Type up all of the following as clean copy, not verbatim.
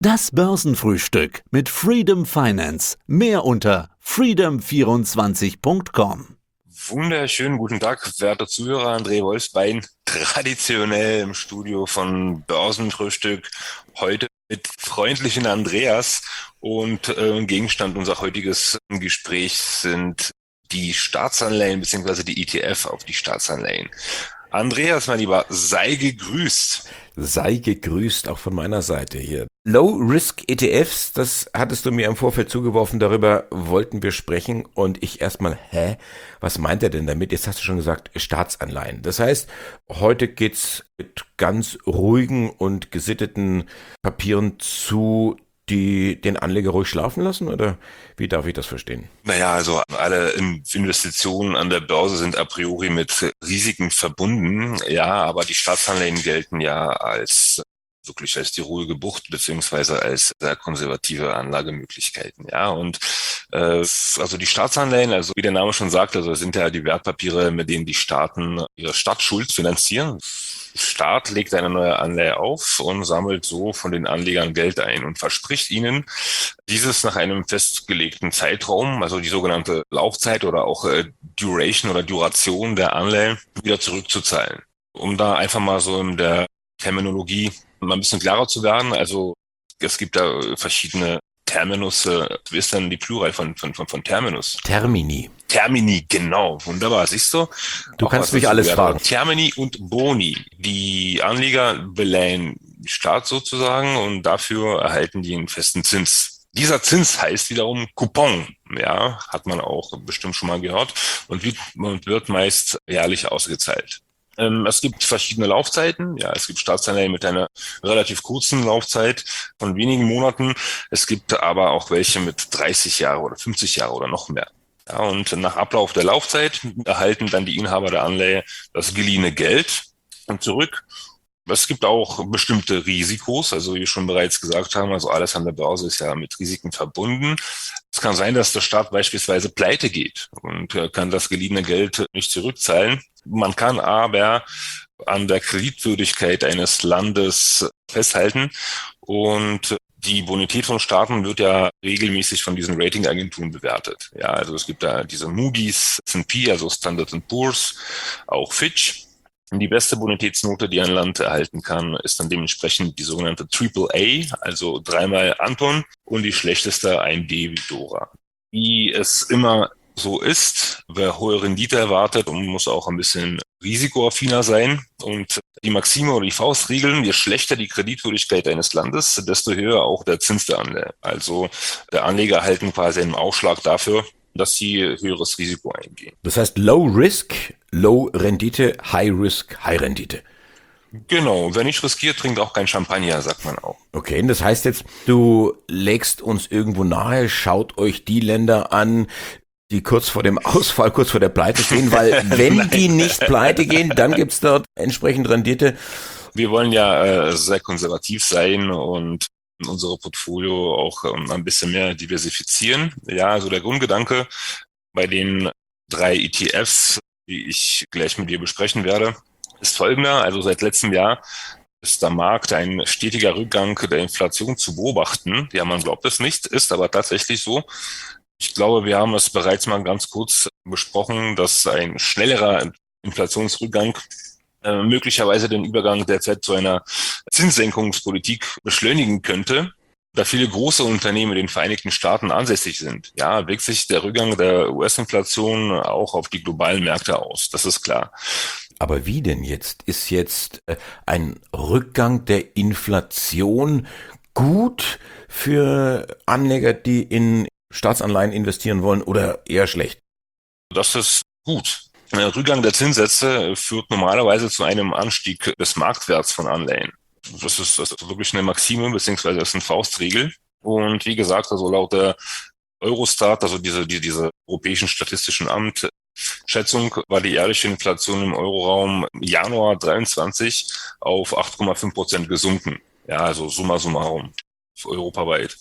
Das Börsenfrühstück mit Freedom Finance. Mehr unter freedom24.com. Wunderschönen guten Tag, werte Zuhörer. André Wolfsbein, traditionell im Studio von Börsenfrühstück. Heute mit freundlichen Andreas. Und Gegenstand unser heutiges Gespräch sind die Staatsanleihen bzw. die ETF auf die Staatsanleihen. Andreas, mein Lieber, sei gegrüßt. Sei gegrüßt, auch von meiner Seite hier. Low-Risk-ETFs, das hattest du mir im Vorfeld zugeworfen, darüber wollten wir sprechen und ich erstmal, was meint er denn damit? Jetzt hast du schon gesagt, Staatsanleihen. Das heißt, heute geht's mit ganz ruhigen und gesitteten Papieren zu, die den Anleger ruhig schlafen lassen, oder wie darf ich das verstehen? Naja, also alle Investitionen an der Börse sind a priori mit Risiken verbunden, ja, aber die Staatsanleihen gelten ja als die ruhige Bucht beziehungsweise als sehr konservative Anlagemöglichkeiten, ja, und also die Staatsanleihen, also wie der Name schon sagt, also sind ja die Wertpapiere, mit denen die Staaten ihre Staatsschuld finanzieren. Staat legt eine neue Anleihe auf und sammelt so von den Anlegern Geld ein und verspricht ihnen, dieses nach einem festgelegten Zeitraum, also die sogenannte Laufzeit oder auch Duration oder Duration der Anleihe, wieder zurückzuzahlen. Um da einfach mal so in der Terminologie mal ein bisschen klarer zu werden, also es gibt da verschiedene Terminus, wie ist denn die Plural von Terminus? Termini. Termini, genau, wunderbar, siehst du? Du kannst mich alles fragen. Termini und Boni. Die Anleger beleihen Staat sozusagen und dafür erhalten die einen festen Zins. Dieser Zins heißt wiederum Coupon, ja, hat man auch bestimmt schon mal gehört und wird meist jährlich ausgezahlt. Es gibt verschiedene Laufzeiten. Ja, es gibt Staatsanleihen mit einer relativ kurzen Laufzeit von wenigen Monaten. Es gibt aber auch welche mit 30 Jahre oder 50 Jahre oder noch mehr. Ja, und nach Ablauf der Laufzeit erhalten dann die Inhaber der Anleihe das geliehene Geld zurück. Es gibt auch bestimmte Risikos, also wie wir schon bereits gesagt haben, also alles an der Börse ist ja mit Risiken verbunden. Es kann sein, dass der Staat beispielsweise pleite geht und kann das geliehene Geld nicht zurückzahlen. Man kann aber an der Kreditwürdigkeit eines Landes festhalten und die Bonität von Staaten wird ja regelmäßig von diesen Ratingagenturen bewertet. Ja, also es gibt da diese Moody's, S&P, also Standard & Poor's, auch Fitch. Und die beste Bonitätsnote, die ein Land erhalten kann, ist dann dementsprechend die sogenannte AAA, also dreimal Anton, und die schlechteste ein D wie Dora. Wie es immer so ist, wer hohe Rendite erwartet und muss auch ein bisschen risikoaffiner sein. Und die Maxime oder die Faustregeln, je schlechter die Kreditwürdigkeit eines Landes, desto höher auch der Zins der Anleihe. Also der Anleger erhalten quasi einen Aufschlag dafür, dass sie höheres Risiko eingehen. Das heißt Low Risk, Low Rendite, High Risk, High Rendite. Genau, wer nicht riskiert, trinkt auch kein Champagner, sagt man auch. Okay, das heißt jetzt, du legst uns irgendwo nahe, schaut euch die Länder an, die kurz vor dem Ausfall, kurz vor der Pleite stehen, weil wenn die nicht pleite gehen, dann gibt's dort entsprechend Rendite. Wir wollen ja sehr konservativ sein und unsere Portfolio auch ein bisschen mehr diversifizieren. Ja, also der Grundgedanke bei den 3 ETFs, die ich gleich mit dir besprechen werde, ist folgender. Also seit letztem Jahr ist der Markt ein stetiger Rückgang der Inflation zu beobachten. Ja, man glaubt es nicht, ist aber tatsächlich so. Ich glaube, wir haben es bereits mal ganz kurz besprochen, dass ein schnellerer Inflationsrückgang möglicherweise den Übergang der Fed zu einer Zinssenkungspolitik beschleunigen könnte, da viele große Unternehmen in den Vereinigten Staaten ansässig sind. Ja, wirkt sich der Rückgang der US-Inflation auch auf die globalen Märkte aus, das ist klar. Aber wie denn jetzt? Ist jetzt ein Rückgang der Inflation gut für Anleger, die in Staatsanleihen investieren wollen oder eher schlecht? Das ist gut. Der Rückgang der Zinssätze führt normalerweise zu einem Anstieg des Marktwerts von Anleihen. Das ist wirklich eine Maxime, beziehungsweise das ist eine Faustregel. Und wie gesagt, also laut der Eurostat, also diese Europäischen Statistischen Amt, Schätzung war die jährliche Inflation im Euroraum im Januar 23 auf 8,5% gesunken. Ja, also summa summarum, europaweit.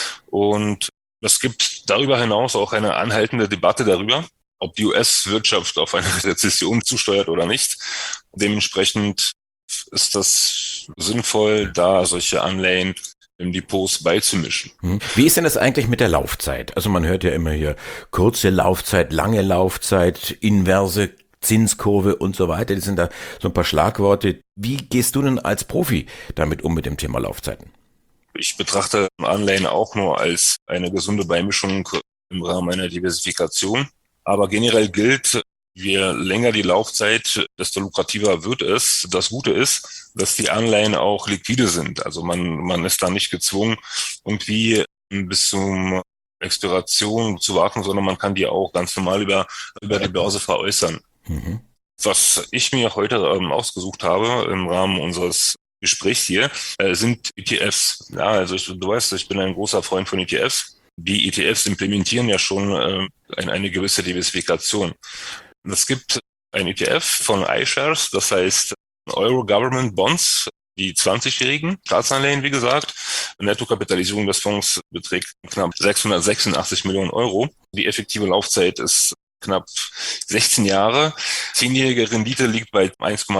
Und es gibt darüber hinaus auch eine anhaltende Debatte darüber, ob die US-Wirtschaft auf eine Rezession zusteuert oder nicht. Dementsprechend ist das sinnvoll, da solche Anleihen im Depots beizumischen. Wie ist denn das eigentlich mit der Laufzeit? Also man hört ja immer hier kurze Laufzeit, lange Laufzeit, inverse Zinskurve und so weiter. Das sind da so ein paar Schlagworte. Wie gehst du denn als Profi damit um mit dem Thema Laufzeiten? Ich betrachte Anleihen auch nur als eine gesunde Beimischung im Rahmen einer Diversifikation. Aber generell gilt, je länger die Laufzeit, desto lukrativer wird es. Das Gute ist, dass die Anleihen auch liquide sind. Also man ist da nicht gezwungen, irgendwie bis zum Expiration zu warten, sondern man kann die auch ganz normal über die Börse veräußern. Mhm. Was ich mir heute ausgesucht habe im Rahmen unseres Gesprächs hier, sind ETFs. Ja, also du weißt, ich bin ein großer Freund von ETFs. Die ETFs implementieren ja schon eine gewisse Diversifikation. Es gibt ein ETF von iShares, das heißt Euro Government Bonds, die 20-jährigen Staatsanleihen, wie gesagt. Die Nettokapitalisierung des Fonds beträgt knapp 686 Millionen Euro. Die effektive Laufzeit ist knapp 16 Jahre. 10-jährige Rendite liegt bei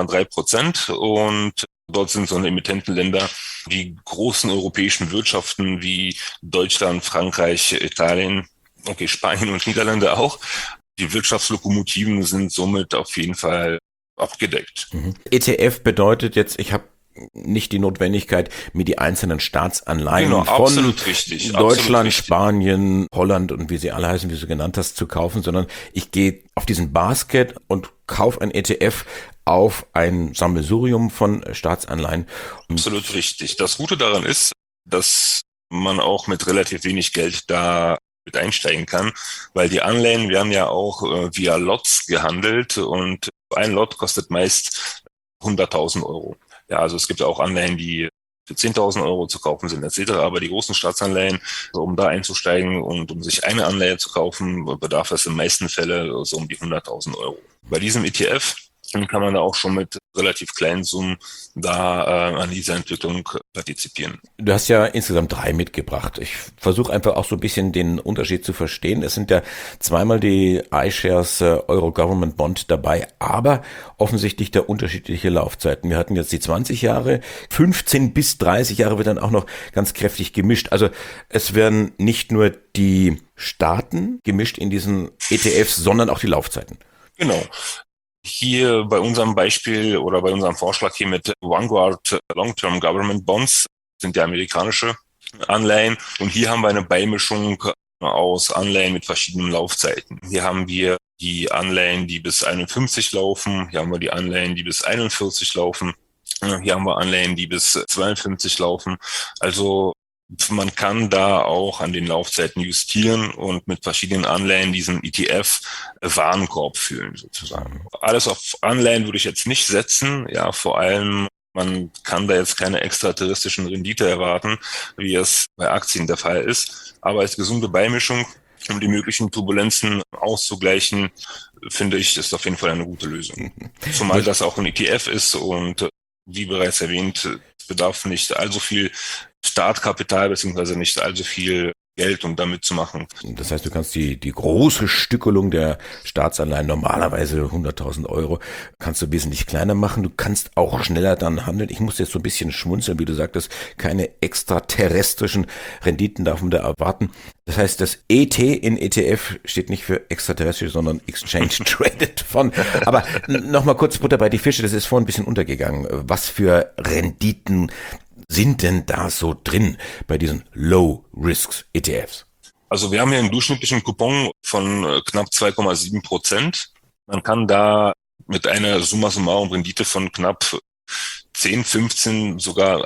1,3% und dort sind so Emittentenländer die großen europäischen Wirtschaften wie Deutschland, Frankreich, Italien, okay, Spanien und Niederlande auch. Die Wirtschaftslokomotiven sind somit auf jeden Fall abgedeckt. ETF bedeutet jetzt, ich habe nicht die Notwendigkeit, mir die einzelnen Staatsanleihen von Deutschland, Spanien, Holland und wie sie alle heißen, wie du genannt hast, zu kaufen, sondern ich gehe auf diesen Basket und kaufe ein ETF auf ein Sammelsurium von Staatsanleihen. Absolut richtig. Das Gute daran ist, dass man auch mit relativ wenig Geld da mit einsteigen kann, weil die Anleihen werden ja auch via Lots gehandelt und ein Lot kostet meist 100.000 Euro. Ja, also es gibt auch Anleihen, die für 10.000 Euro zu kaufen sind etc. Aber die großen Staatsanleihen, also um da einzusteigen und um sich eine Anleihe zu kaufen, bedarf es in den meisten Fällen so um die 100.000 Euro. Bei diesem ETF kann man da auch schon mit relativ kleinen Summen da an dieser Entwicklung partizipieren. Du hast ja insgesamt 3 mitgebracht. Ich versuche einfach auch so ein bisschen den Unterschied zu verstehen. Es sind ja zweimal die iShares Euro Government Bond dabei, aber offensichtlich da unterschiedliche Laufzeiten. Wir hatten jetzt die 20 Jahre, 15 bis 30 Jahre wird dann auch noch ganz kräftig gemischt. Also es werden nicht nur die Staaten gemischt in diesen ETFs, sondern auch die Laufzeiten. Genau. Hier bei unserem Beispiel oder bei unserem Vorschlag hier mit Vanguard Long-Term Government Bonds sind ja amerikanische Anleihen und hier haben wir eine Beimischung aus Anleihen mit verschiedenen Laufzeiten. Hier haben wir die Anleihen, die bis 51 laufen, hier haben wir die Anleihen, die bis 41 laufen, hier haben wir Anleihen, die bis 52 laufen. Also man kann da auch an den Laufzeiten justieren und mit verschiedenen Anleihen diesen ETF-Warenkorb füllen sozusagen. Alles auf Anleihen würde ich jetzt nicht setzen. Ja, vor allem, man kann da jetzt keine extraterrestrischen Rendite erwarten, wie es bei Aktien der Fall ist. Aber als gesunde Beimischung, um die möglichen Turbulenzen auszugleichen, finde ich, ist auf jeden Fall eine gute Lösung. Zumal das auch ein ETF ist und wie bereits erwähnt, bedarf nicht allzu viel Startkapital beziehungsweise nicht allzu viel Geld, um damit zu machen. Das heißt, du kannst die große Stückelung der Staatsanleihen, normalerweise 100.000 Euro, kannst du wesentlich kleiner machen. Du kannst auch schneller dann handeln. Ich muss jetzt so ein bisschen schmunzeln, wie du sagtest, keine extraterrestrischen Renditen darf man da erwarten. Das heißt, das ET in ETF steht nicht für extraterrestrisch, sondern Exchange Traded Fund. Aber nochmal kurz Butter bei die Fische, das ist vorhin ein bisschen untergegangen. Was für Renditen sind denn da so drin bei diesen Low-Risk-ETFs? Also wir haben hier einen durchschnittlichen Coupon von knapp 2,7%. Man kann da mit einer summa summarum Rendite von knapp 10, 15, sogar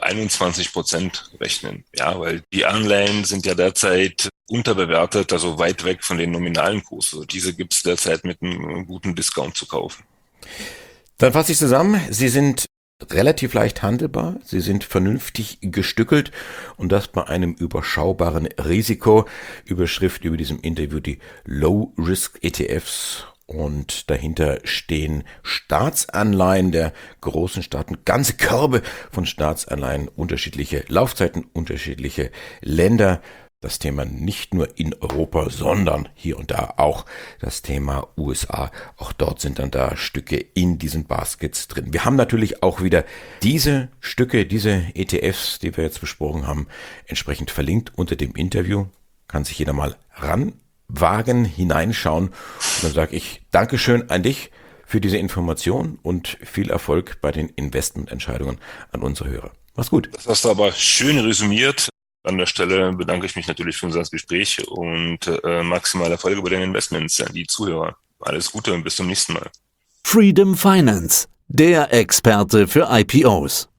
21% rechnen. Ja, weil die Anleihen sind ja derzeit unterbewertet, also weit weg von den nominalen Kursen. Also diese gibt es derzeit mit einem guten Discount zu kaufen. Dann fasse ich zusammen. Sie sind relativ leicht handelbar, sie sind vernünftig gestückelt und das bei einem überschaubaren Risiko. Überschrift über diesem Interview die Low-Risk-ETFs und dahinter stehen Staatsanleihen der großen Staaten, ganze Körbe von Staatsanleihen, unterschiedliche Laufzeiten, unterschiedliche Länder. das Thema nicht nur in Europa, sondern hier und da auch das Thema USA. Auch dort sind dann da Stücke in diesen Baskets drin. Wir haben natürlich auch wieder diese Stücke, diese ETFs, die wir jetzt besprochen haben, entsprechend verlinkt unter dem Interview. Kann sich jeder mal ranwagen, hineinschauen. Und dann sage ich Dankeschön an dich für diese Information und viel Erfolg bei den Investmententscheidungen an unsere Hörer. Mach's gut. Das hast du aber schön resümiert. An der Stelle bedanke ich mich natürlich für unser Gespräch und maximale Erfolge bei den Investments an die Zuhörer. Alles Gute und bis zum nächsten Mal. Freedom Finance, der Experte für IPOs.